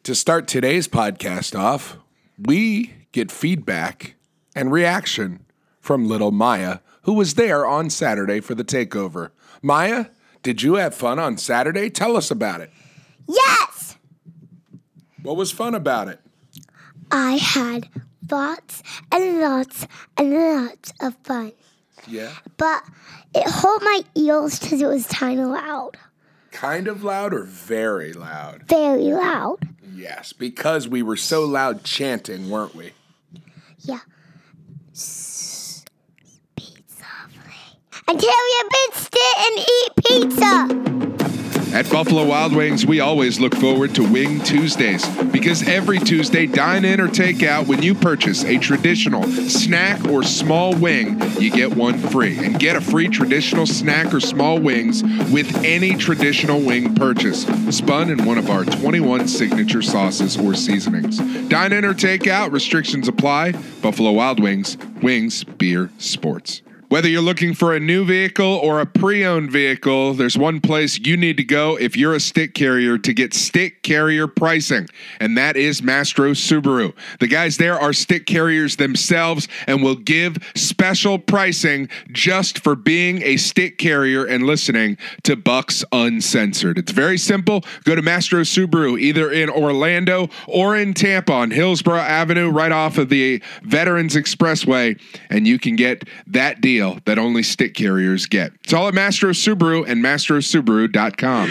To start today's podcast off, we get feedback and reaction from little Maya, who was there on Saturday for the takeover. Maya, did you have fun on Saturday? Tell us about it. Yes! What was fun about it? I had lots and lots and lots of fun. Yeah? But it hurt my ears because it was kind of loud. Kind of loud or very loud? Very loud. Yes, because we were so loud chanting, weren't we? Yeah. Speak softly. Until you've been sit and eat pizza. At Buffalo Wild Wings, we always look forward to Wing Tuesdays because every Tuesday, dine in or take out when you purchase a traditional snack or small wing, you get one free. And get a free traditional snack or small wings with any traditional wing purchase, spun in one of our 21 signature sauces or seasonings. Dine in or take out, restrictions apply. Buffalo Wild Wings, wings, beer, sports. Whether you're looking for a new vehicle or a pre-owned vehicle, there's one place you need to go if you're a stick carrier to get stick carrier pricing, and that is Mastro Subaru. The guys there are stick carriers themselves and will give special pricing just for being a stick carrier and listening to Bucks Uncensored. It's very simple. Go to Mastro Subaru either in Orlando or in Tampa on Hillsborough Avenue right off of the Veterans Expressway, and you can get that deal that only stick carriers get. It's all at Mastro Subaru and MastroSubaru.com.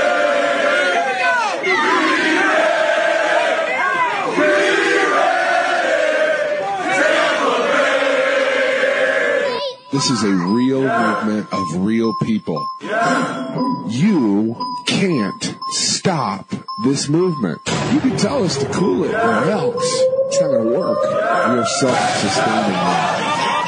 This is a real movement of real people. You can't stop this movement. You can tell us to cool it or else it's not going to work. We are self-sustaining now.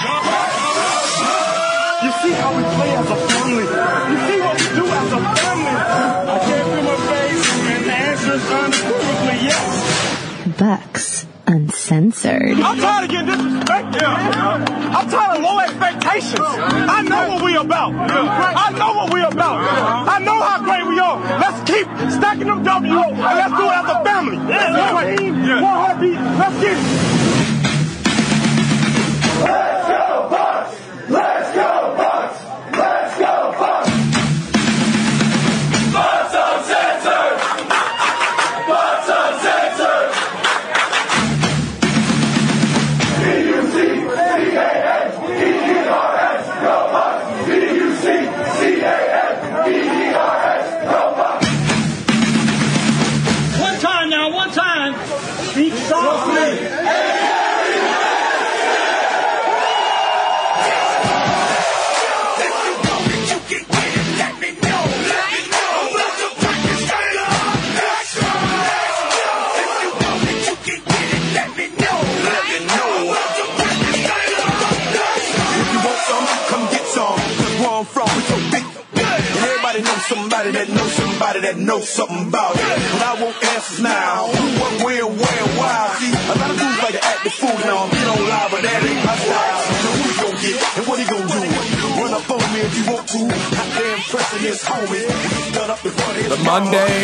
You see how we play as a family. You see what we do as a family. I gave him a face, and the answer is unequivocally yes. Bucks Uncensored. I'm tired of getting disrespected. I'm tired of low expectations. I know what we about. I know what we about. I know how great we are. Let's keep stacking them W's, and let's do it as a family. One team, one heartbeat. Let's get it. Let's go, Bucks! Let's go, Bucks! Let's go, Bucks! Bucks Uncensored! Bucks Uncensored! B-U-C-C-A-N-E-E-R-S, go Bucks! B-U-C-C-A-N-E-E-R-S, go Bucks! One time now, one time! Speak softly! Somebody that knows something about it. But I want answers now. Who, what, where, why? See, a lot of dudes like to act the fool now. Get on live, but that ain't my style. So who he gon' get, and what he gon' do? Run up on me if you want to. How damn pressing this homie. Done up in front of The Monday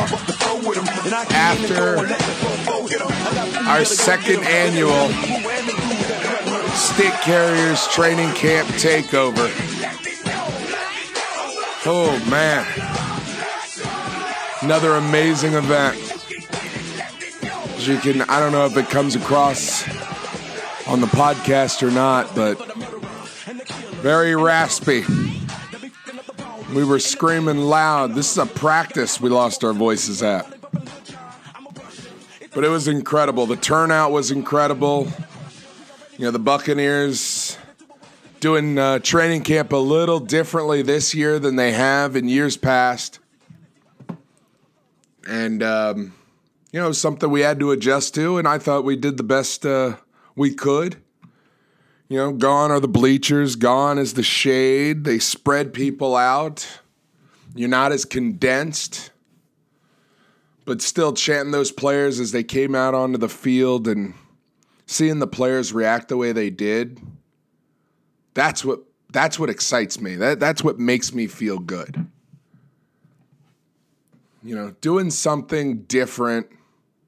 after our second annual Stick Carriers Training Camp Takeover. Oh, man. Another amazing event. As you can, I don't know if it comes across on the podcast or not, but very raspy. We were screaming loud. This is a practice we lost our voices at. But it was incredible. The turnout was incredible. You know, the Buccaneers doing training camp a little differently this year than they have in years past. And, you know, something we had to adjust to, and I thought we did the best we could. You know, gone are the bleachers, gone is the shade. They spread people out. You're not as condensed. But still chanting those players as they came out onto the field and seeing the players react the way they did. That's what excites me. That's what makes me feel good. You know, doing something different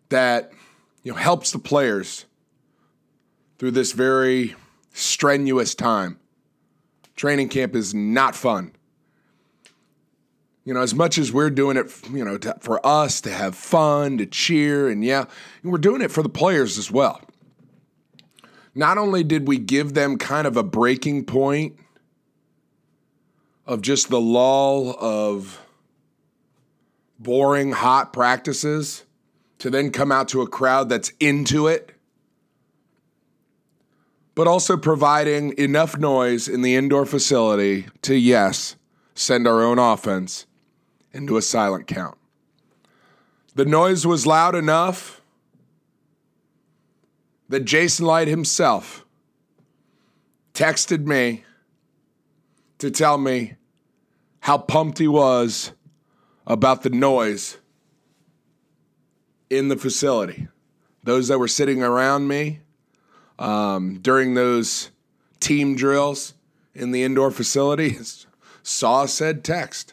that helps the players through this very strenuous time. Training camp is not fun. As much as we're doing it, for us to have fun, to cheer, and we're doing it for the players as well. Not only did we give them kind of a breaking point of just the lull of boring, hot practices to then come out to a crowd that's into it, but also providing enough noise in the indoor facility to, send our own offense into a silent count. The noise was loud enough that Jason Light himself texted me to tell me how pumped he was about the noise in the facility. Those that were sitting around me during those team drills in the indoor facility saw said text.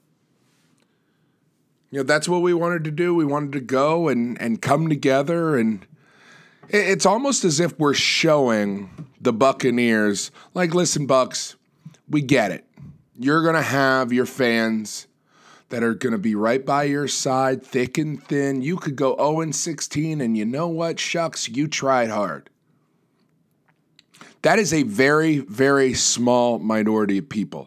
That's what we wanted to do. We wanted to go and come together, and it's almost as if we're showing the Buccaneers, like, listen, Bucks, we get it. You're going to have your fans that are going to be right by your side, thick and thin. You could go 0-16, and you know what? Shucks, you tried hard. That is a very, very small minority of people.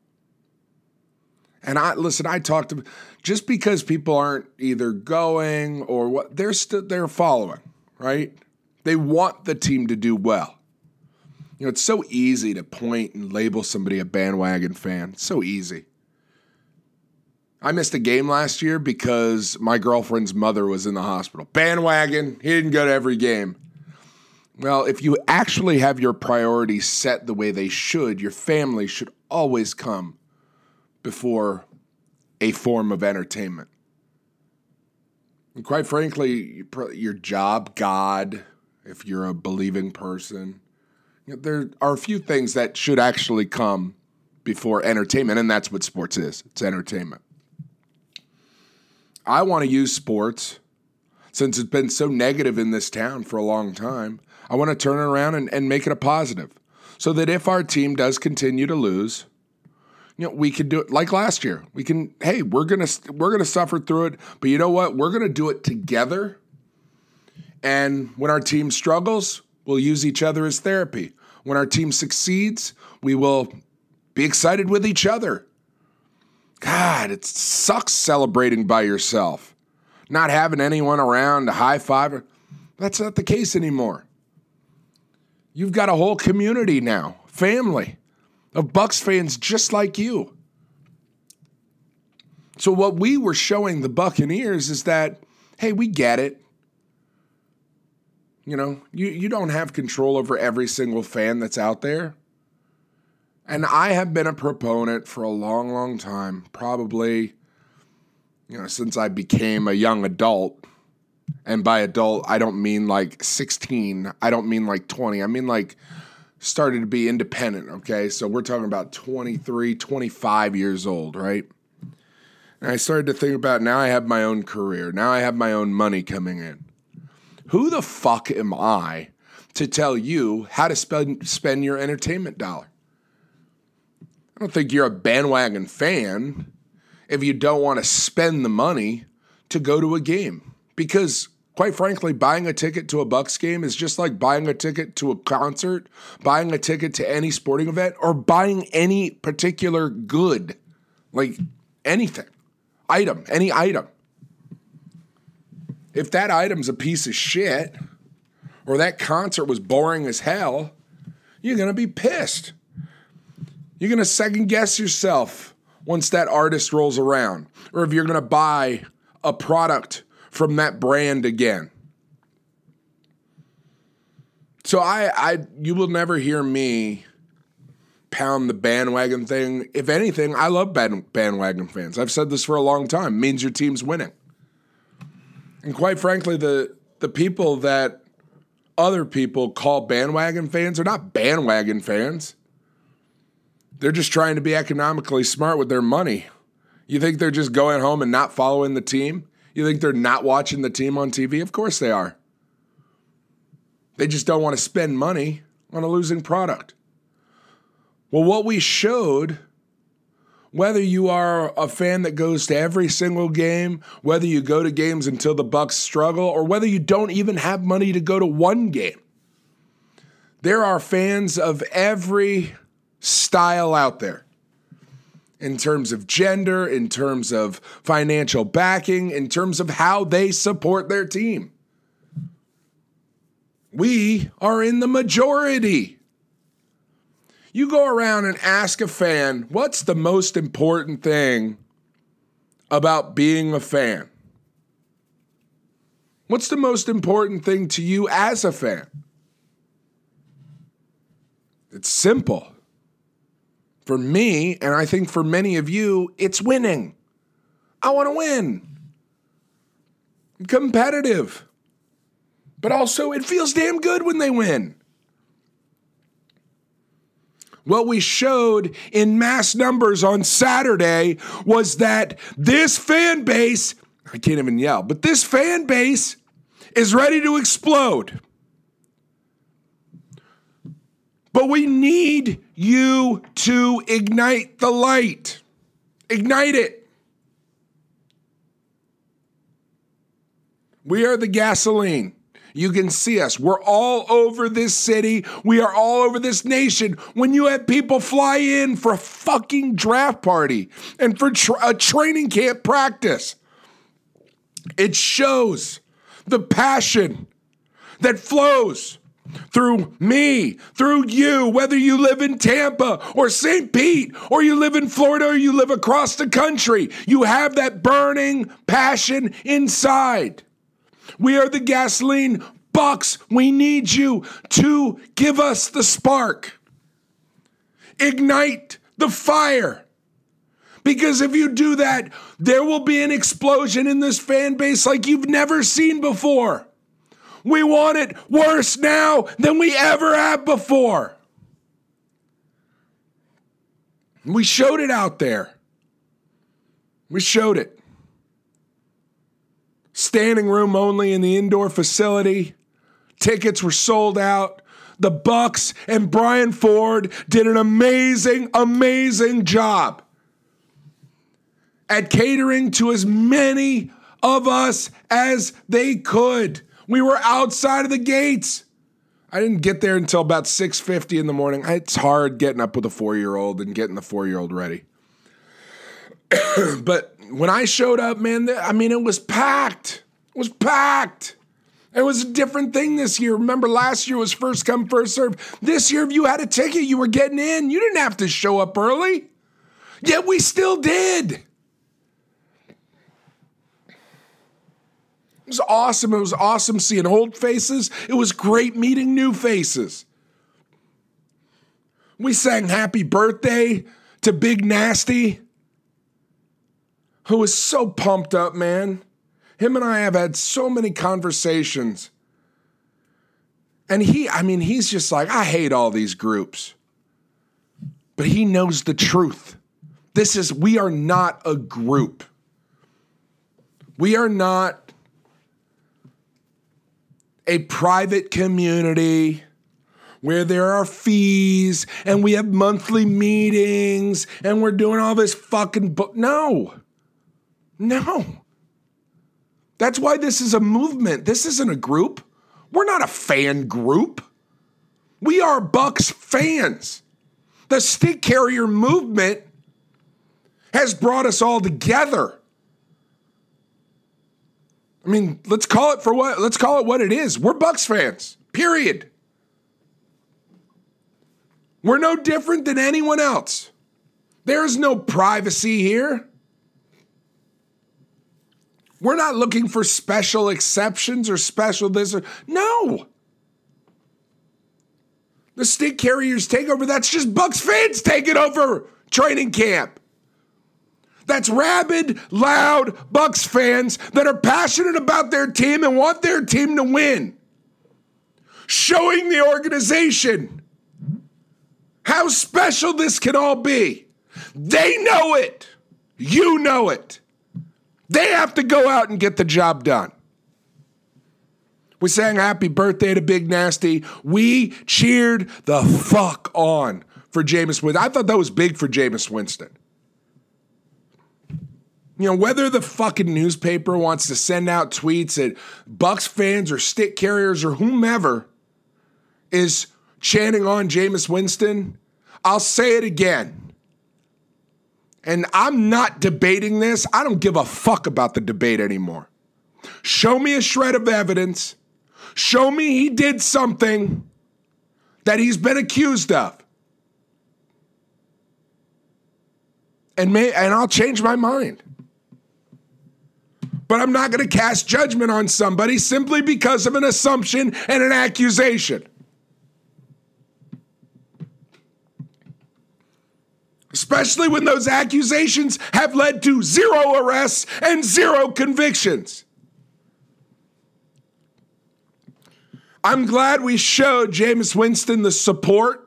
And I talked to, just because people aren't either going or what, they're following, right? They want the team to do well. It's so easy to point and label somebody a bandwagon fan. It's so easy. I missed a game last year because my girlfriend's mother was in the hospital. Bandwagon, he didn't go to every game. Well, if you actually have your priorities set the way they should, your family should always come before a form of entertainment. And quite frankly, your job, God, if you're a believing person, there are a few things that should actually come before entertainment, and that's what sports is. It's entertainment. I want to use sports, since it's been so negative in this town for a long time, I want to turn it around and make it a positive, so that if our team does continue to lose, we can do it like last year. We can, hey, we're gonna suffer through it, but you know what? We're gonna do it together. And when our team struggles, we'll use each other as therapy. When our team succeeds, we will be excited with each other. God, it sucks celebrating by yourself, not having anyone around to high five. That's not the case anymore. You've got a whole community now, family of Bucks fans just like you. So what we were showing the Buccaneers is that, hey, we get it. You don't have control over every single fan that's out there. And I have been a proponent for a long, long time, probably, since I became a young adult. And by adult, I don't mean like 16. I don't mean like 20. I mean like started to be independent, okay? So we're talking about 23, 25 years old, right? And I started to think about, now I have my own career. Now I have my own money coming in. Who the fuck am I to tell you how to spend your entertainment dollar? I don't think you're a bandwagon fan if you don't want to spend the money to go to a game. Because, quite frankly, buying a ticket to a Bucks game is just like buying a ticket to a concert, buying a ticket to any sporting event, or buying any particular good, like anything, any item. If that item's a piece of shit, or that concert was boring as hell, you're going to be pissed. You're going to second guess yourself once that artist rolls around, or if you're going to buy a product from that brand again. So you will never hear me pound the bandwagon thing. If anything, I love bandwagon fans. I've said this for a long time. It means your team's winning. And quite frankly, the people that other people call bandwagon fans are not bandwagon fans. They're just trying to be economically smart with their money. You think they're just going home and not following the team? You think they're not watching the team on TV? Of course they are. They just don't want to spend money on a losing product. Well, what we showed, whether you are a fan that goes to every single game, whether you go to games until the Bucks struggle, or whether you don't even have money to go to one game, there are fans of every style out there. In terms of gender, in terms of financial backing, in terms of how they support their team. We are in the majority. You go around and ask a fan, what's the most important thing about being a fan? What's the most important thing to you as a fan? It's simple. For me, and I think for many of you, it's winning. I want to win. I'm competitive. But also, it feels damn good when they win. What we showed in mass numbers on Saturday was that this fan base, I can't even yell, but this fan base is ready to explode. But we need you to ignite the light. Ignite it. We are the gasoline. You can see us. We're all over this city. We are all over this nation. When you have people fly in for a fucking draft party and for a training camp practice, it shows the passion that flows through me, through you, whether you live in Tampa or St. Pete, or you live in Florida, or you live across the country. You have that burning passion inside. We are the gasoline. Bucks, we need you to give us the spark. Ignite the fire. Because if you do that, there will be an explosion in this fan base like you've never seen before. We want it worse now than we ever have before. We showed it out there. We showed it. Standing room only in the indoor facility. Tickets were sold out. The Bucks and Brian Ford did an amazing, amazing job at catering to as many of us as they could. We were outside of the gates. I didn't get there until about 6:50 in the morning. It's hard getting up with a 4-year-old and getting the 4-year-old ready. But when I showed up, man, it was packed. It was packed. It was a different thing this year. Remember, last year was first come, first serve. This year, if you had a ticket, you were getting in. You didn't have to show up early. Yet we still did. It was awesome. It was awesome seeing old faces. It was great meeting new faces. We sang happy birthday to Big Nasty, who was so pumped up, man. Him and I have had so many conversations. And he's just like, I hate all these groups. But he knows the truth. We are not a group. We are not a private community where there are fees and we have monthly meetings and we're doing all this fucking No. That's why this is a movement. This isn't a group. We're not a fan group. We are Bucks fans. The stick carrier movement has brought us all together. I mean, let's call it what it is. We're Bucks fans, period. We're no different than anyone else. There's no privacy here. We're not looking for special exceptions or special this or no. The stick carriers takeover, that's just Bucks fans taking over training camp. That's rabid, loud Bucks fans that are passionate about their team and want their team to win. Showing the organization how special this can all be. They know it. You know it. They have to go out and get the job done. We sang happy birthday to Big Nasty. We cheered the fuck on for Jameis Winston. I thought that was big for Jameis Winston. You know, whether the fucking newspaper wants to send out tweets at Bucs fans or stick carriers or whomever is chanting on Jameis Winston, I'll say it again. And I'm not debating this. I don't give a fuck about the debate anymore. Show me a shred of evidence. Show me he did something that he's been accused of. And I'll change my mind. But I'm not going to cast judgment on somebody simply because of an assumption and an accusation. Especially when those accusations have led to 0 arrests and 0 convictions. I'm glad we showed Jameis Winston the support.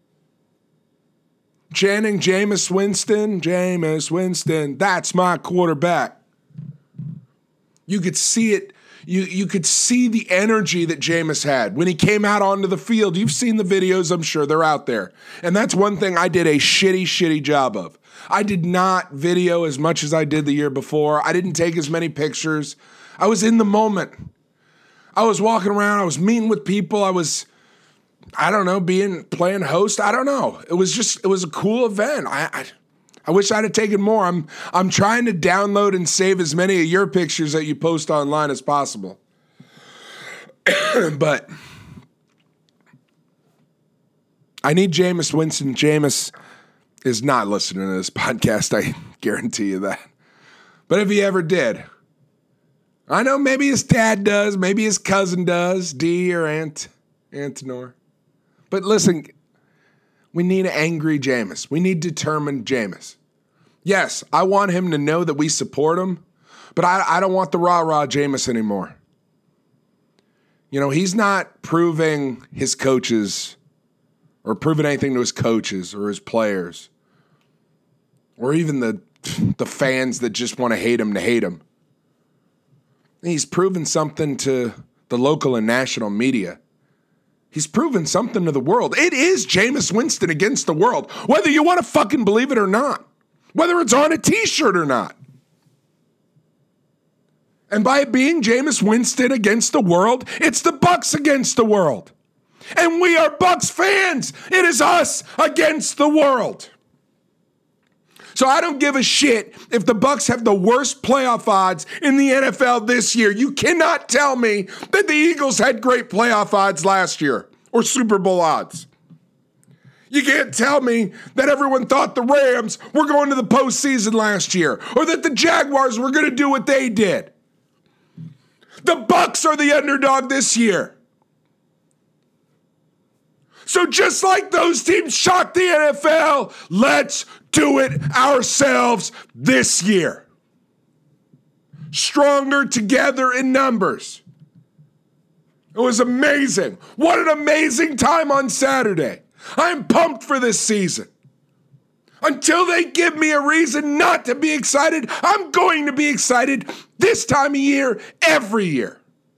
Chanting Jameis Winston, that's my quarterback. You could see it. You could see the energy that Jameis had when he came out onto the field. You've seen the videos, I'm sure they're out there. And that's one thing I did a shitty job of. I did not video as much as I did the year before. I didn't take as many pictures. I was in the moment. I was walking around. I was meeting with people. I was, playing host. I don't know. It was a cool event. I wish I'd have taken more. I'm trying to download and save as many of your pictures that you post online as possible. But I need Jameis Winston. Jameis is not listening to this podcast. I guarantee you that. But if he ever did, I know maybe his dad does, maybe his cousin does, D or Antonor. But listen, we need angry Jameis. We need determined Jameis. Yes, I want him to know that we support him, but I don't want the rah-rah Jameis anymore. You know, he's not proving his coaches or proving anything to his coaches or his players or even the fans that just want to hate him. He's proven something to the local and national media. He's proven something to the world. It is Jameis Winston against the world, whether you want to fucking believe it or not, whether it's on a t-shirt or not. And by it being Jameis Winston against the world, it's the Bucs against the world. And we are Bucs fans. It is us against the world. So I don't give a shit if the Bucs have the worst playoff odds in the NFL this year. You cannot tell me that the Eagles had great playoff odds last year or Super Bowl odds. You can't tell me that everyone thought the Rams were going to the postseason last year or that the Jaguars were going to do what they did. The Bucs are the underdog this year. So just like those teams shocked the NFL, let's do it ourselves this year. Stronger together in numbers. It was amazing. What an amazing time on Saturday. I'm pumped for this season. Until they give me a reason not to be excited, I'm going to be excited this time of year, every year.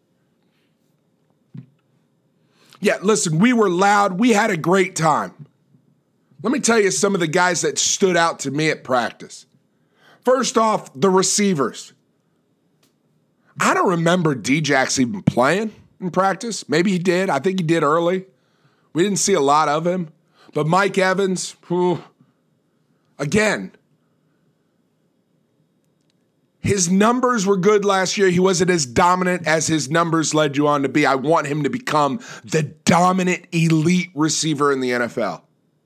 Yeah, listen, we were loud. We had a great time. Let me tell you some of the guys that stood out to me at practice. First off, the receivers. I don't remember D-Jax even playing in practice. Maybe he did. I think he did early. We didn't see a lot of him. But Mike Evans, again, his numbers were good last year. He wasn't as dominant as his numbers led you on to be. I want him to become the dominant elite receiver in the NFL.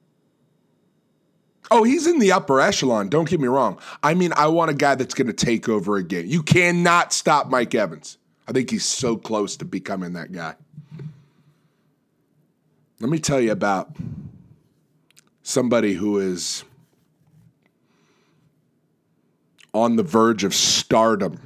Oh, he's in the upper echelon. Don't get me wrong. I mean, I want a guy that's going to take over a game. You cannot stop Mike Evans. I think he's so close to becoming that guy. Let me tell you about somebody who is on the verge of stardom.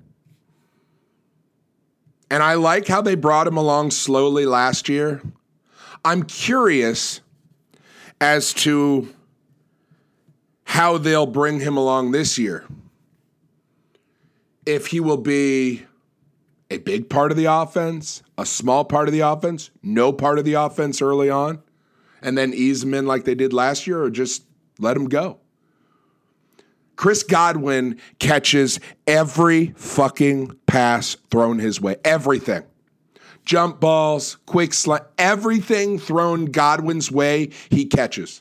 And I like how they brought him along slowly last year. I'm curious as to how they'll bring him along this year. if he will be a big part of the offense, a small part of the offense, no part of the offense early on, and then ease him in like they did last year, or just let him go. Chris Godwin catches every fucking pass thrown his way. Everything. Jump balls, quick slant, everything thrown Godwin's way, he catches.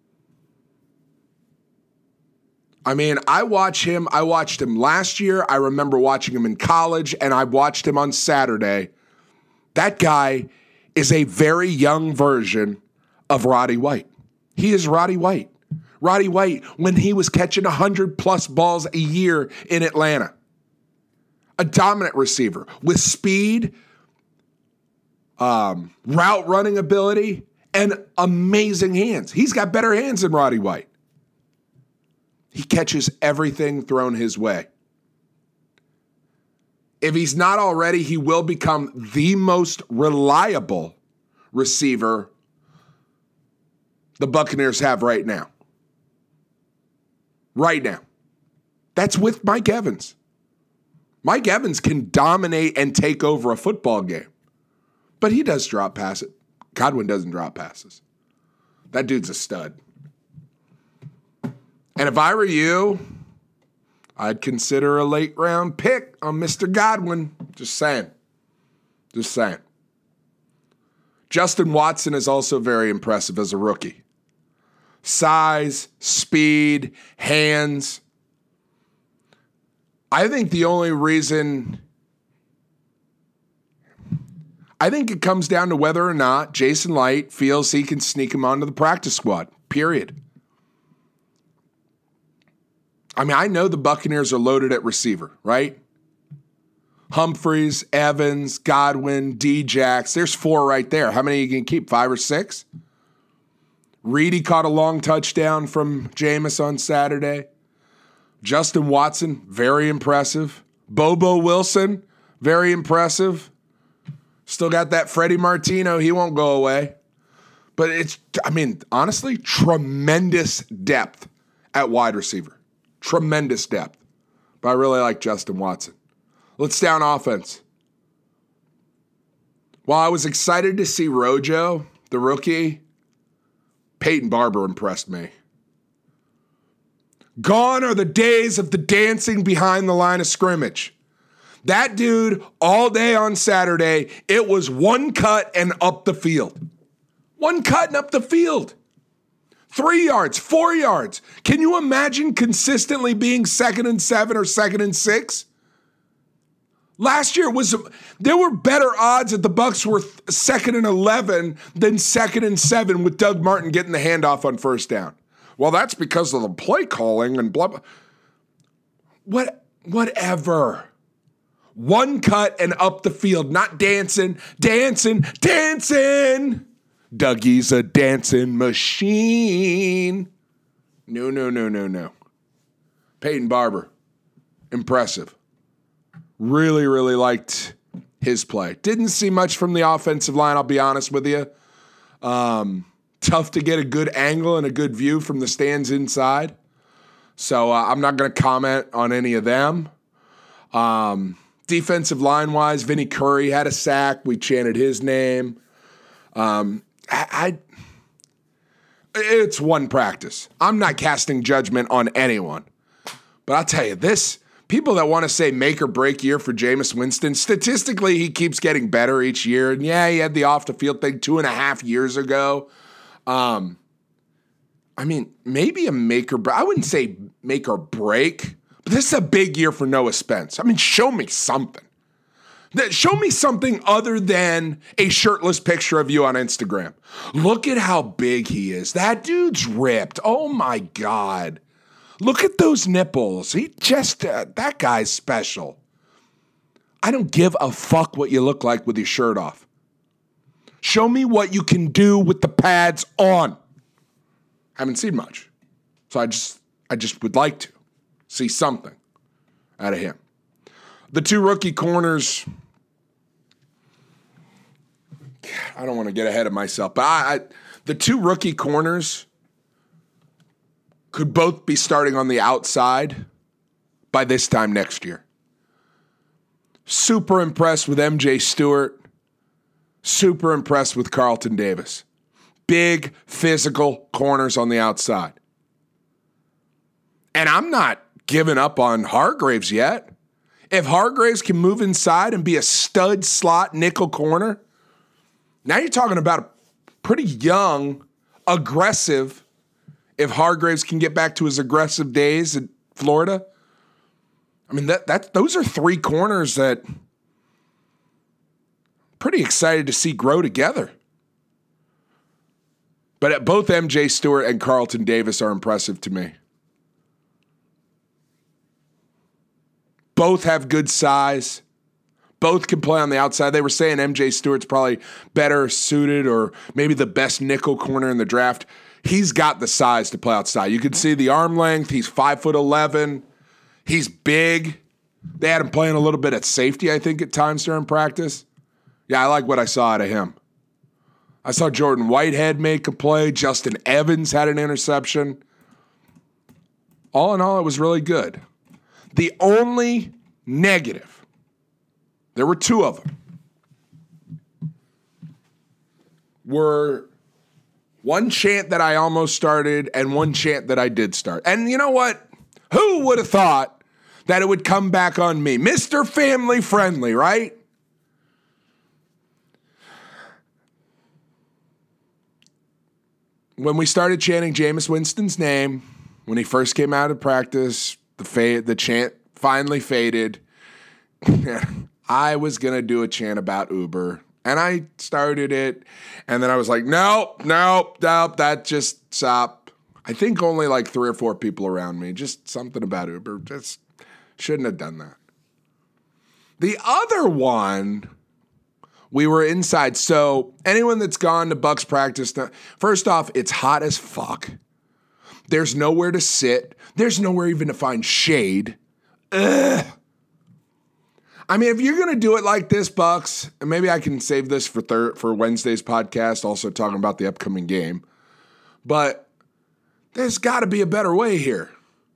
I mean, I watched him last year. I remember watching him in college, and I watched him on Saturday. That guy is a very young version of Roddy White. He is Roddy White. Roddy White, when he was catching 100-plus balls a year in Atlanta. A dominant receiver with speed, route running ability, and amazing hands. He's got better hands than Roddy White. He catches everything thrown his way. If he's not already, he will become the most reliable receiver the Buccaneers have right now. Right now. That's with Mike Evans. Mike Evans can dominate and take over a football game. But he does drop passes. Godwin doesn't drop passes. That dude's a stud. And if I were you, I'd consider a late round pick on Mr. Godwin. Just saying. Just saying. Justin Watson is also very impressive as a rookie. Size, speed, hands. I think the only reason... I think it comes down to whether or not Jason Light feels he can sneak him onto the practice squad, period. I mean, I know the Buccaneers are loaded at receiver, right? Humphreys, Evans, Godwin, D-Jax. There's 4 right there. How many you can keep, 5 or 6? Reedy caught a long touchdown from Jameis on Saturday. Justin Watson, very impressive. Bobo Wilson, very impressive. Still got that Freddie Martino. He won't go away. But it's, I mean, honestly, tremendous depth at wide receiver. Tremendous depth. But I really like Justin Watson. Let's stay on offense. While I was excited to see Rojo, the rookie, Peyton Barber impressed me. Gone are the days of the dancing behind the line of scrimmage. That dude, all day on Saturday, it was one cut and up the field. One cut and up the field. 3 yards, 4 yards. Can you imagine consistently being 2nd and 7 or 2nd and 6? Last year there were better odds that the Bucs were 2nd and 11 than 2nd and 7 with Doug Martin getting the handoff on first down. Well, that's because of the play calling and blah, blah. Whatever. One cut and up the field, not dancing. Dougie's a dancing machine. No. Peyton Barber, impressive. Really, really liked his play. Didn't see much from the offensive line, I'll be honest with you. Tough to get a good angle and a good view from the stands inside. So I'm not going to comment on any of them. Defensive line-wise, Vinny Curry had a sack. We chanted his name. It's one practice. I'm not casting judgment on anyone. But I'll tell you this, people that want to say make or break year for Jameis Winston, statistically he keeps getting better each year. And yeah, he had the off-the-field thing 2.5 years ago. I mean, maybe a make or break. I wouldn't say make or break. But this is a big year for Noah Spence. I mean, show me something. Show me something other than a shirtless picture of you on Instagram. Look at how big he is. That dude's ripped. Oh, my God. Look at those nipples. That guy's special. I don't give a fuck what you look like with your shirt off. Show me what you can do with the pads on. Haven't seen much. So I just would like to see something out of him. The 2 rookie corners, I don't want to get ahead of myself, but the 2 rookie corners could both be starting on the outside by this time next year. Super impressed with MJ Stewart. Super impressed with Carlton Davis. Big physical corners on the outside. And I'm not giving up on Hargraves yet. If Hargraves can move inside and be a stud slot nickel corner, now you're talking about a pretty young, aggressive, if Hargraves can get back to his aggressive days in Florida. I mean, those are three corners that I'm pretty excited to see grow together. But both MJ Stewart and Carlton Davis are impressive to me. Both have good size. Both can play on the outside. They were saying MJ Stewart's probably better suited or maybe the best nickel corner in the draft. He's got the size to play outside. You can see the arm length. He's 5'11". He's big. They had him playing a little bit at safety, I think, at times during practice. Yeah, I like what I saw out of him. I saw Jordan Whitehead make a play. Justin Evans had an interception. All in all, it was really good. The only negative, there were two of them, were one chant that I almost started and one chant that I did start. And you know what? Who would have thought that it would come back on me? Mr. Family Friendly, right? When we started chanting Jameis Winston's name, when he first came out of practice, the chant finally faded. I was going to do a chant about Uber, and I started it, and then I was like, nope, that just stop. I think only like 3 or 4 people around me, just something about Uber, just shouldn't have done that. The other one, we were inside. So anyone that's gone to Bucs practice, first off, it's hot as fuck. There's nowhere to sit. There's nowhere even to find shade. Ugh. I mean, if you're going to do it like this, Bucs, and maybe I can save this for Wednesday's podcast, also talking about the upcoming game, but there's got to be a better way here.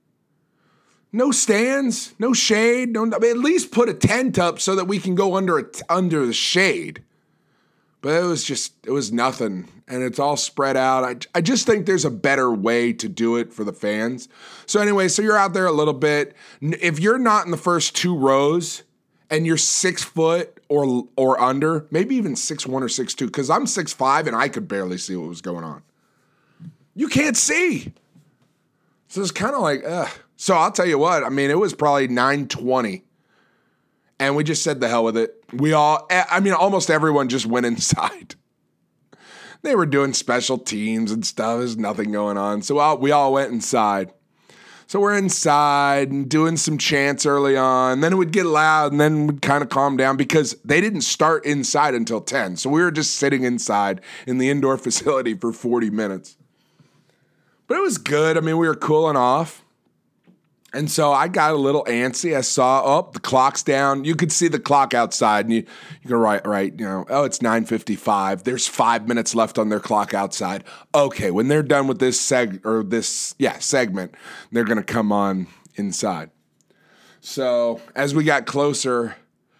No stands, no shade. I mean, at least put a tent up so that we can go under the shade. But it was nothing, and it's all spread out. I just think there's a better way to do it for the fans. So anyway, so you're out there a little bit. If you're not in the first 2 rows and you're 6 foot or under, maybe even 6'1" or 6'2", because I'm 6'5" and I could barely see what was going on. You can't see. So it's kind of like, ugh. So I'll tell you what, I mean, it was probably 9:20, and we just said the hell with it. Almost everyone just went inside. They were doing special teams and stuff. There's nothing going on. So we all went inside. So we're inside and doing some chants early on. Then it would get loud, and then we'd kind of calm down because they didn't start inside until 10. So we were just sitting inside in the indoor facility for 40 minutes. But it was good. I mean, we were cooling off. And so I got a little antsy. I saw, the clock's down. You could see the clock outside, and you go, right, it's 9:55. There's 5 minutes left on their clock outside. Okay, when they're done with this segment, they're going to come on inside. So as we got closer,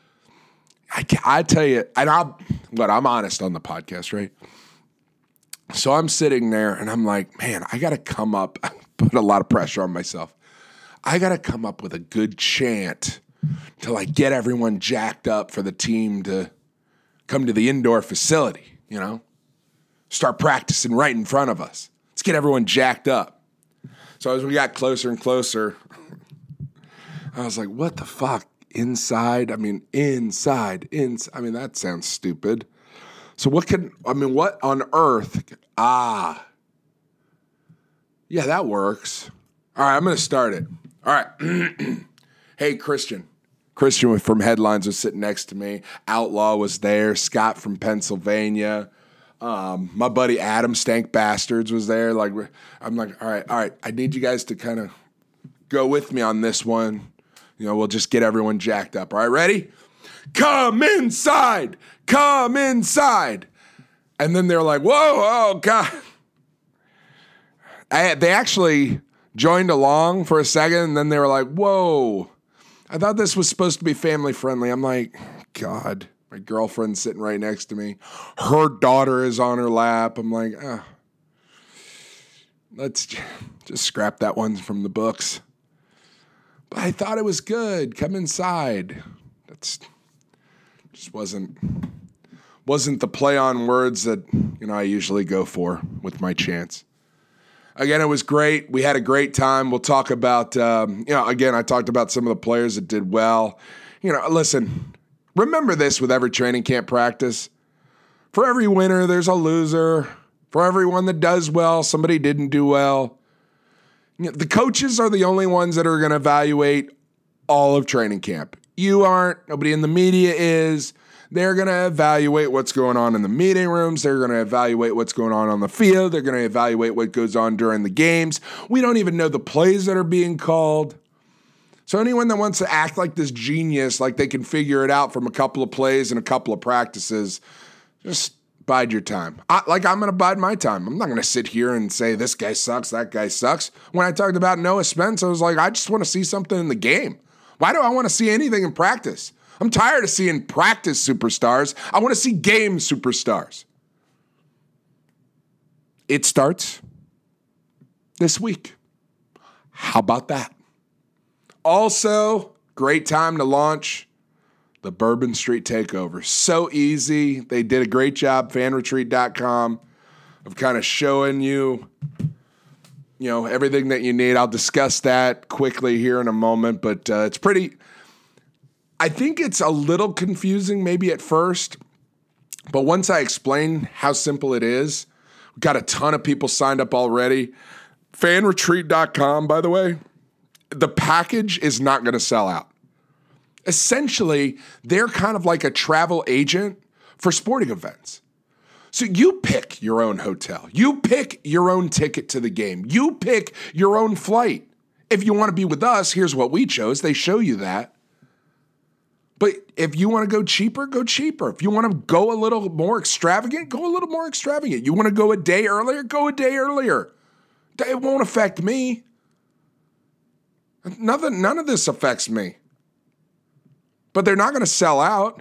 I tell you, and I'm honest on the podcast, right? So I'm sitting there, and I'm like, man, I got to come up, put a lot of pressure on myself. I got to come up with a good chant to like get everyone jacked up for the team to come to the indoor facility, start practicing right in front of us. Let's get everyone jacked up. So as we got closer and closer, I was like, what the fuck? Inside? I mean, inside. I mean, that sounds stupid. So what on earth? Yeah, that works. All right, I'm going to start it. All right. Hey, Christian. Christian from Headlines was sitting next to me. Outlaw was there. Scott from Pennsylvania. My buddy Adam Stank Bastards was there. I'm like, all right. I need you guys to kind of go with me on this one. We'll just get everyone jacked up. All right, ready? Come inside. Come inside. And then they're like, whoa, oh, God. They actually joined along for a second, and then they were like, whoa. I thought this was supposed to be family friendly. I'm like, God, my girlfriend's sitting right next to me. Her daughter is on her lap. I'm like, let's just scrap that one from the books. But I thought it was good. Come inside. That's just wasn't the play on words that, I usually go for with my chance. Again, it was great. We had a great time. We'll talk about, again, I talked about some of the players that did well. Listen, remember this with every training camp practice. For every winner, there's a loser. For everyone that does well, somebody didn't do well. The coaches are the only ones that are going to evaluate all of training camp. You aren't. Nobody in the media is. They're going to evaluate what's going on in the meeting rooms. They're going to evaluate what's going on the field. They're going to evaluate what goes on during the games. We don't even know the plays that are being called. So anyone that wants to act like this genius, like they can figure it out from a couple of plays and a couple of practices, just bide your time. I'm going to bide my time. I'm not going to sit here and say this guy sucks, that guy sucks. When I talked about Noah Spence, I was like, I just want to see something in the game. Why do I want to see anything in practice? I'm tired of seeing practice superstars. I want to see game superstars. It starts this week. How about that? Also, great time to launch the Bourbon Street Takeover. So easy. They did a great job, fanretreat.com, of kind of showing you, everything that you need. I'll discuss that quickly here in a moment, but it's pretty... I think it's a little confusing maybe at first, but once I explain how simple it is, we've got a ton of people signed up already. Fanretreat.com, by the way, the package is not going to sell out. Essentially, they're kind of like a travel agent for sporting events. So you pick your own hotel. You pick your own ticket to the game. You pick your own flight. If you want to be with us, here's what we chose. They show you that. But if you want to go cheaper, go cheaper. If you want to go a little more extravagant, go a little more extravagant. You want to go a day earlier, go a day earlier. It won't affect me. None of this affects me. But they're not going to sell out.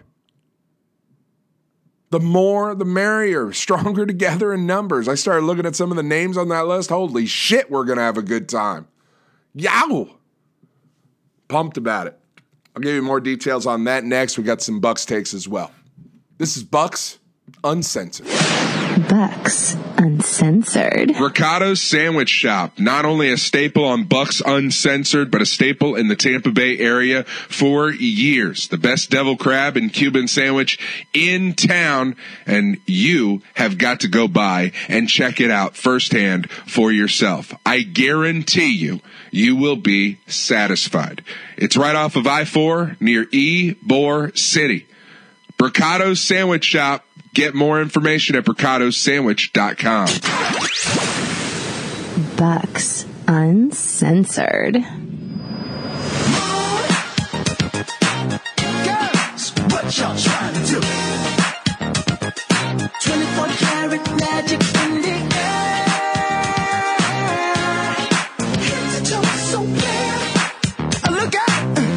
The more, the merrier, stronger together in numbers. I started looking at some of the names on that list. Holy shit, we're going to have a good time. Yow! Pumped about it. I'll give you more details on that next. We got some Bucks takes as well. This is Bucks Uncensored. Bucks Uncensored. Ricardo's Sandwich Shop, not only a staple on Bucks Uncensored, but a staple in the Tampa Bay area for years. The best devil crab and Cuban sandwich in town, and you have got to go by and check it out firsthand for yourself. I guarantee you will be satisfied. It's right off of I-4 near Ybor City. Bricado's Sandwich Shop. Get more information at bricadosandwich.com. Bucks Uncensored. Girls, what y'all trying to do? 24 karat magic in the air. Hit the toe so clear. Look out!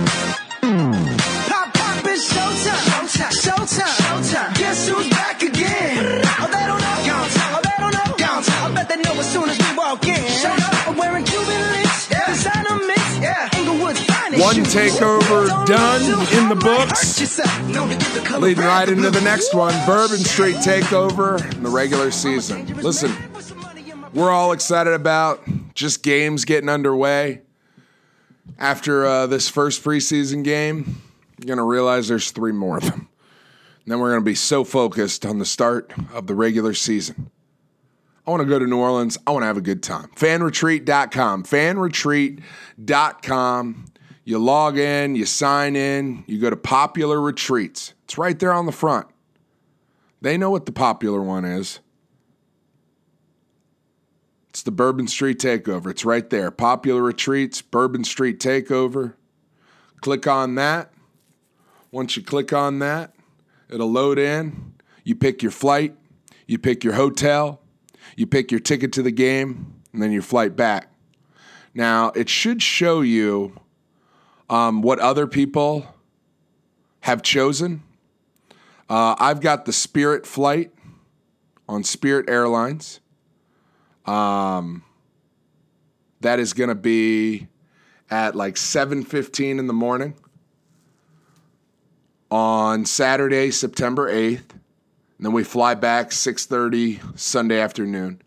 Pop, it's showtime. Showtime. Guess who's back again? Oh, they don't know. I bet they know as soon as we walk in. Shut up. I'm wearing Cuban links. Yeah. Designer mix. Yeah. Inglewood's finest. One takeover done in the books. Leading right into the next one. Bourbon Street Takeover in the regular season. Listen, we're all excited about just games getting underway. After this first preseason game, you're going to realize there's 3 more of them. And then we're going to be so focused on the start of the regular season. I want to go to New Orleans. I want to have a good time. Fanretreat.com. Fanretreat.com. You log in, you sign in, you go to Popular Retreats. It's right there on the front. They know what the popular one is. It's the Bourbon Street Takeover. It's right there. Popular Retreats, Bourbon Street Takeover. Click on that. Once you click on that, it'll load in. You pick your flight. You pick your hotel. You pick your ticket to the game, and then your flight back. Now, it should show you what other people have chosen. I've got the Spirit flight on Spirit Airlines. That is going to be at like 7:15 in the morning on Saturday, September 8th. And then we fly back 6:30 Sunday afternoon.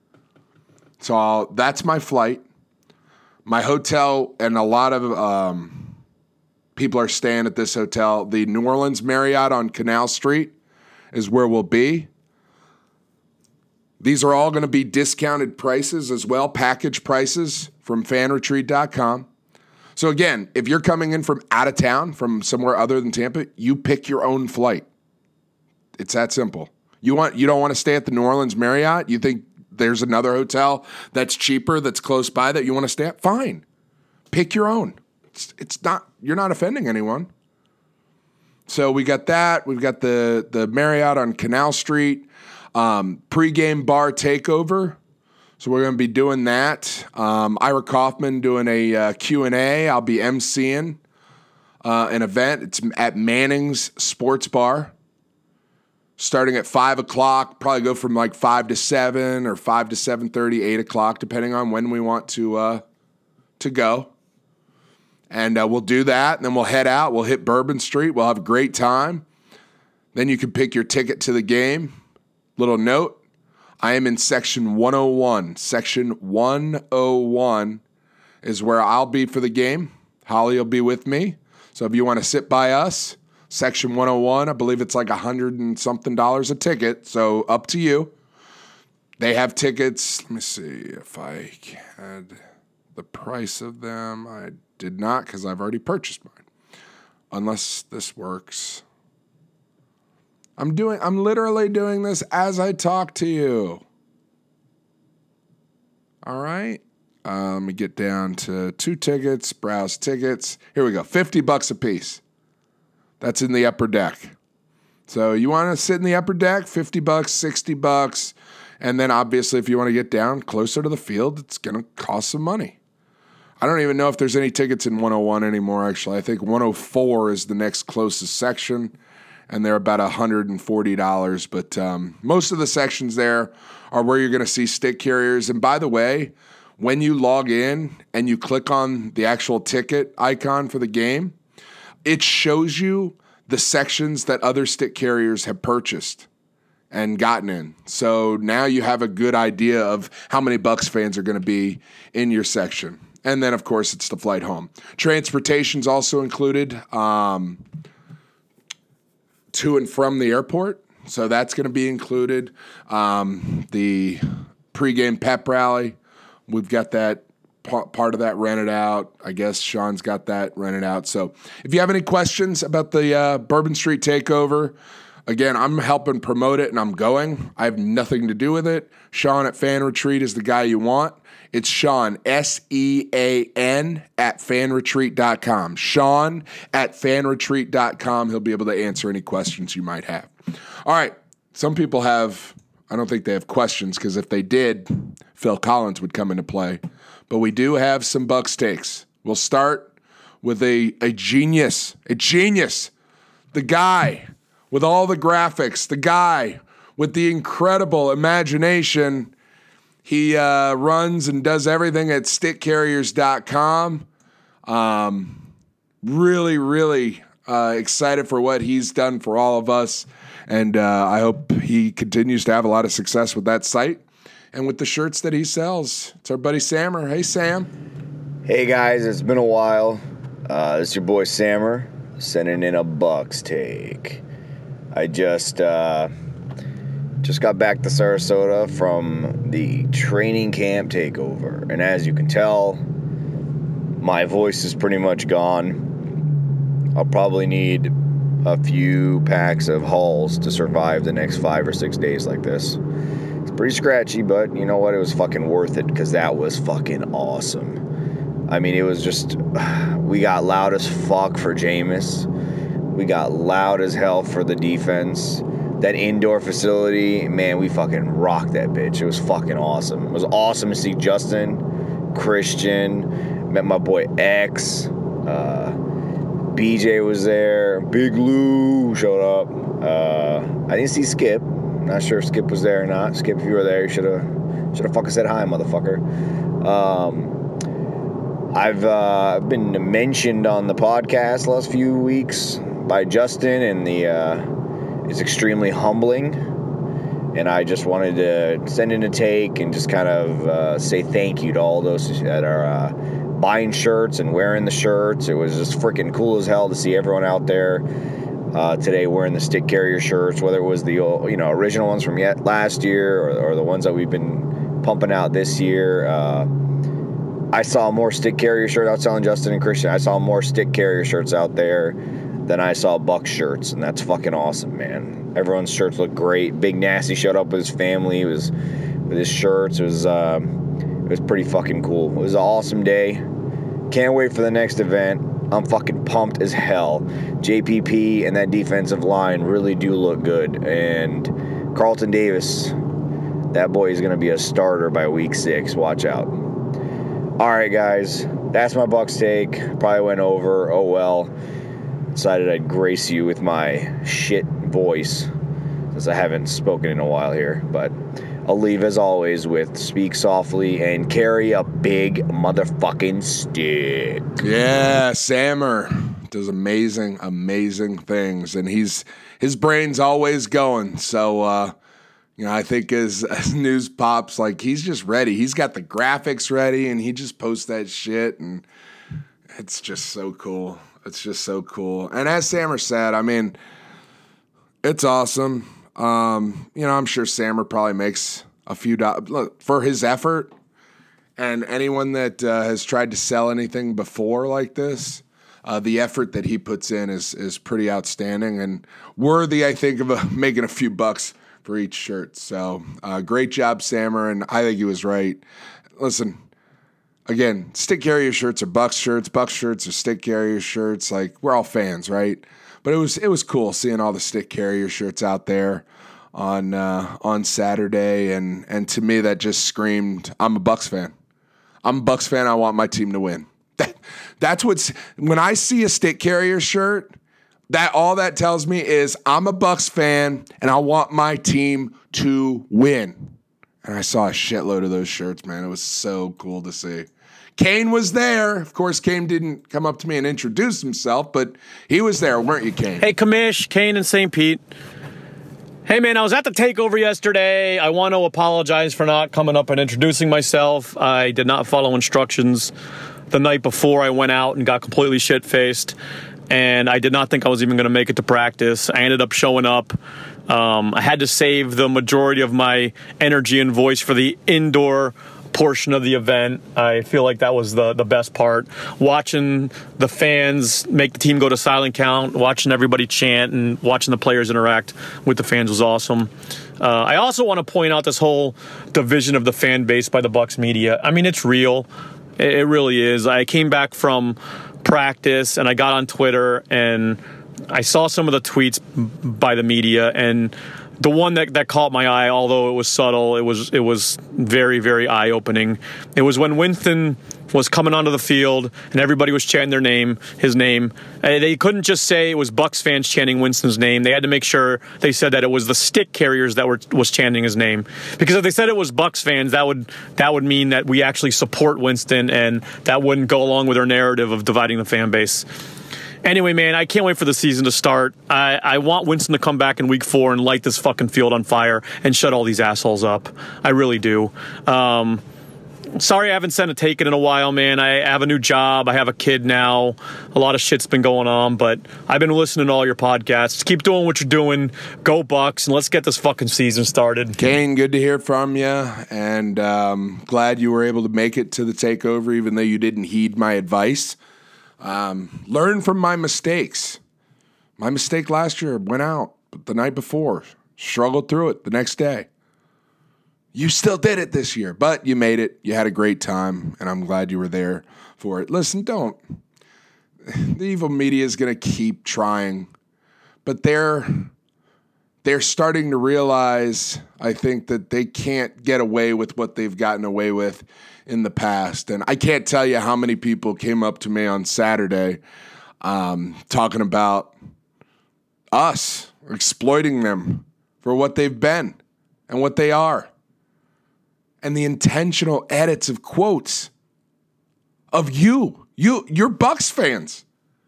So that's my flight. My hotel, and a lot of people are staying at this hotel. The New Orleans Marriott on Canal Street is where we'll be. These are all going to be discounted prices as well, package prices from fanretreat.com. So again, if you're coming in from out of town, from somewhere other than Tampa, you pick your own flight. It's that simple. You don't want to stay at the New Orleans Marriott? You think there's another hotel that's cheaper, that's close by that you want to stay at? Fine. Pick your own. It's not, you're not offending anyone. So we got that. We've got the Marriott on Canal Street. Pre-game bar takeover. So we're going to be doing that. Ira Kaufman doing a Q&A. I'll be emceeing an event. It's at Manning's Sports Bar. Starting at 5 o'clock, probably go from like 5 to 7 or 5 to 7:30, 8 o'clock, depending on when we want to go. And we'll do that, and then we'll head out. We'll hit Bourbon Street. We'll have a great time. Then you can pick your ticket to the game. Little note, I am in Section 101. Section 101 is where I'll be for the game. Holly will be with me. So if you want to sit by us, Section 101, I believe it's like $100 and something a ticket, so up to you. They have tickets. Let me see if I had the price of them. I did not because I've already purchased mine. Unless this works. I'm literally doing this as I talk to you. All right. Let me get down to 2 tickets, browse tickets. Here we go. $50 a piece. That's in the upper deck. So you want to sit in the upper deck, $50, $60. And then obviously if you want to get down closer to the field, it's going to cost some money. I don't even know if there's any tickets in 101 anymore, actually. I think 104 is the next closest section, and they're about $140. But most of the sections there are where you're going to see stick carriers. And by the way, when you log in and you click on the actual ticket icon for the game, it shows you the sections that other stick carriers have purchased and gotten in. So now you have a good idea of how many Bucks fans are going to be in your section. And then, of course, it's the flight home. Transportation's also included to and from the airport. So that's going to be included. The pregame pep rally, we've got that part of that rented out. I guess Sean's got that rented out. So if you have any questions about the Bourbon Street takeover, again, I'm helping promote it and I'm going. I have nothing to do with it. Sean at Fan Retreat is the guy you want. It's Sean, SEAN, at fanretreat.com. Sean at fanretreat.com. He'll be able to answer any questions you might have. All right. Some people have, I don't think they have questions because if they did, Phil Collins would come into play. But we do have some Bucks takes. We'll start with a genius, the guy with all the graphics, the guy with the incredible imagination. He runs and does everything at stickcarriers.com. Really excited for what he's done for all of us. And I hope he continues to have a lot of success with that site and with the shirts that he sells. It's our buddy Sammer. Hey, Sam. Hey, guys. It's been a while. This is your boy Sammer sending in a Bucks take. I just got back to Sarasota from the training camp takeover. And as you can tell, my voice is pretty much gone. I'll probably need a few packs of Halls to survive the next 5 or 6 days like this. It's pretty scratchy, but you know what? It was fucking worth it because that was fucking awesome. I mean, it was just, we got loud as fuck for Jameis. We got loud as hell for the defense. That indoor facility, man, we fucking rocked that bitch. It was fucking awesome. It was awesome to see Justin, Christian, met my boy X. BJ was there. Big Lou showed up. I didn't see Skip. Not sure if Skip was there or not. Skip, if you were there, you should have fucking said hi, motherfucker. I've been mentioned on the podcast the last few weeks by Justin, and it's extremely humbling. And I just wanted to send in a take and just kind of say thank you to all those that are buying shirts and wearing the shirts. It was just freaking cool as hell to see everyone out there today wearing the Stick Carrier shirts, whether it was the original ones from last year or the ones that we've been pumping out this year. I saw more Stick Carrier shirts. I was telling Justin and Christian, I saw more Stick Carrier shirts out there than I saw Bucks shirts, and that's fucking awesome, man. Everyone's shirts look great. Big Nasty showed up with his family. It was with his shirts. It was pretty fucking cool. It was an awesome day. Can't wait for the next event. I'm fucking pumped as hell. JPP and that defensive line really do look good, and Carlton Davis, that boy is going to be a starter by week 6. Watch out. All right, guys, that's my Bucks take. Probably went over. Oh, well. Decided I'd grace you with my shit voice since I haven't spoken in a while here. But I'll leave, as always, with speak softly and carry a big motherfucking stick. Yeah, Sammer does amazing, amazing things. And his brain's always going. So, I think as news pops, like, he's just ready. He's got the graphics ready, and he just posts that shit, and it's just so cool. It's just so cool. And as Sammer said, I mean, it's awesome. I'm sure Sammer probably makes a few dollars. Look, for his effort, and anyone that has tried to sell anything before like this, the effort that he puts in is pretty outstanding and worthy, I think, of making a few bucks for each shirt. So great job, Sammer, and I think he was right. Listen, again, Stick Carrier shirts are Bucks shirts are Stick Carrier shirts. Like, we're all fans, right? But it was cool seeing all the Stick Carrier shirts out there on Saturday, and to me that just screamed, I'm a Bucks fan. I'm a Bucks fan. I want my team to win. That's what's, when I see a Stick Carrier shirt, that all that tells me is I'm a Bucks fan and I want my team to win. And I saw a shitload of those shirts, man. It was so cool to see. Kane was there. Of course, Kane didn't come up to me and introduce himself, but he was there, weren't you, Kane? Hey, Kamish, Kane in St. Pete. Hey, man, I was at the takeover yesterday. I want to apologize for not coming up and introducing myself. I did not follow instructions the night before. I went out and got completely shit-faced, and I did not think I was even going to make it to practice. I ended up showing up. I had to save the majority of my energy and voice for the indoor portion of the event. I feel like that was the best part. Watching the fans make the team go to silent count, watching everybody chant, and watching the players interact with the fans was awesome. I also want to point out this whole division of the fan base by the Bucks media. I mean, it's real. It really is. I came back from practice and I got on Twitter and I saw some of the tweets by the media, and the one that caught my eye, although it was subtle, it was very, very eye-opening. It was when Winston was coming onto the field and everybody was chanting his name. They couldn't just say it was Bucks fans chanting Winston's name. They had to make sure they said that it was the Stick Carriers that was chanting his name. Because if they said it was Bucks fans, that would mean that we actually support Winston, and that wouldn't go along with their narrative of dividing the fan base. Anyway, man, I can't wait for the season to start. I want Winston to come back in week 4 and light this fucking field on fire and shut all these assholes up. I really do. Sorry I haven't sent a take in a while, man. I have a new job. I have a kid now. A lot of shit's been going on, but I've been listening to all your podcasts. Keep doing what you're doing. Go Bucks, and let's get this fucking season started. Kane, good to hear from you, and glad you were able to make it to the takeover, even though you didn't heed my advice. Learn from my mistakes. My mistake last year went out, but the night before, struggled through it the next day. You still did it this year, but you made it. You had a great time, and I'm glad you were there for it. Listen, the evil media is going to keep trying, but they they're starting to realize, I think, that they can't get away with what they've gotten away with in the past. And I can't tell you how many people came up to me on Saturday talking about us exploiting them for what they've been and what they are. And the intentional edits of quotes of you're Bucks fans.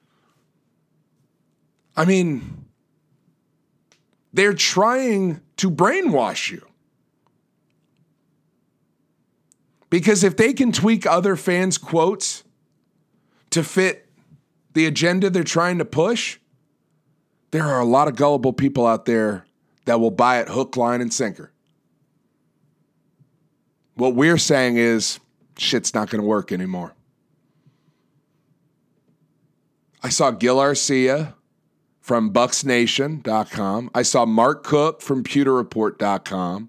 I mean, they're trying to brainwash you. Because if they can tweak other fans' quotes to fit the agenda they're trying to push, there are a lot of gullible people out there that will buy it hook, line, and sinker. What we're saying is, shit's not going to work anymore. I saw Gil Arcia from BucksNation.com. I saw Mark Cook from PewterReport.com.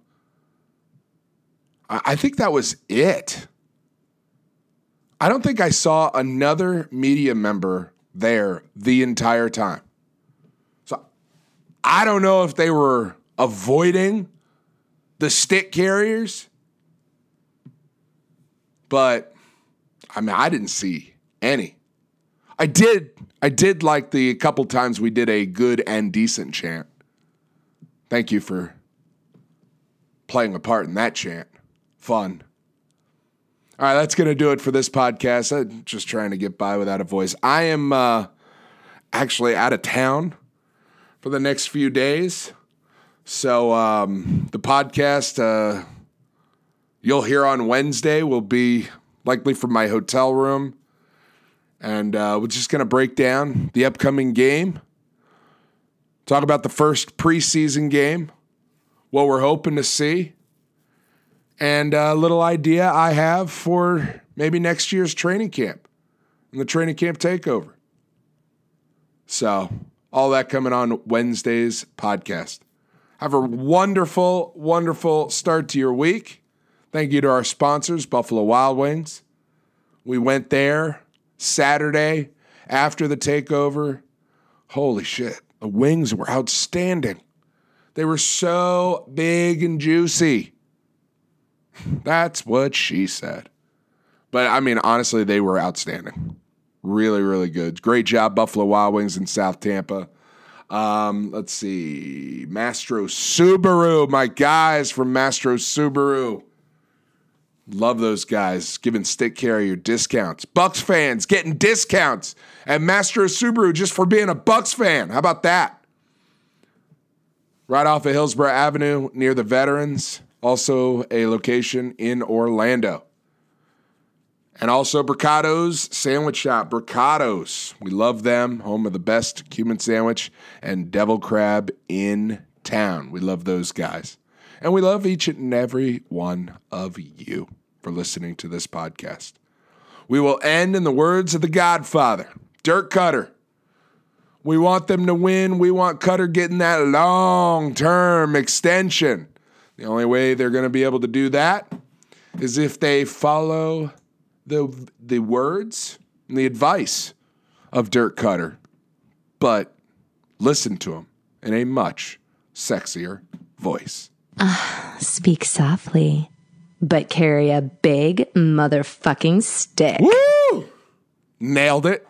I think that was it. I don't think I saw another media member there the entire time. So I don't know if they were avoiding the stick carriers, but I mean, I didn't see any. I did like the couple times we did a good and decent chant. Thank you for playing a part in that chant. Fun. All right, that's going to do it for this podcast. I'm just trying to get by without a voice. I am actually out of town for the next few days. So the podcast you'll hear on Wednesday will be likely from my hotel room. And we're just going to break down the upcoming game, talk about the first preseason game, what we're hoping to see, and a little idea I have for maybe next year's training camp and the training camp takeover. So all that coming on Wednesday's podcast. Have a wonderful, wonderful start to your week. Thank you to our sponsors, Buffalo Wild Wings. We went there Saturday after the takeover. Holy shit. The wings were outstanding. They were so big and juicy. That's what she said. But I mean, honestly, they were outstanding. Really, really good. Great job, Buffalo Wild Wings in South Tampa. Let's see. Mastro Subaru. My guys from Mastro Subaru. Love those guys giving stick carrier discounts. Bucks fans getting discounts at Mastro Subaru just for being a Bucks fan. How about that? Right off of Hillsborough Avenue near the Veterans. Also a location in Orlando. And also Bricado's Sandwich Shop. Bricado's. We love them. Home of the best Cuban sandwich and devil crab in town. We love those guys. And we love each and every one of you for listening to this podcast. We will end in the words of the Godfather, Dirk Cutter. We want them to win. We want Cutter getting that long-term extension. The only way they're going to be able to do that is if they follow the words and the advice of Dirk Cutter, but listen to him in a much sexier voice. Speak softly, but carry a big motherfucking stick. Woo! Nailed it.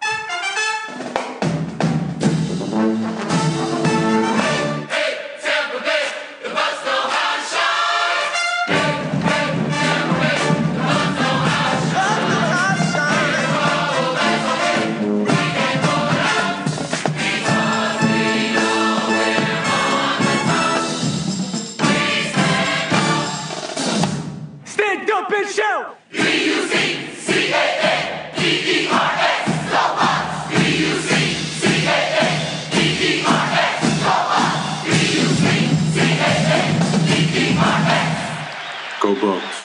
Go Bucks.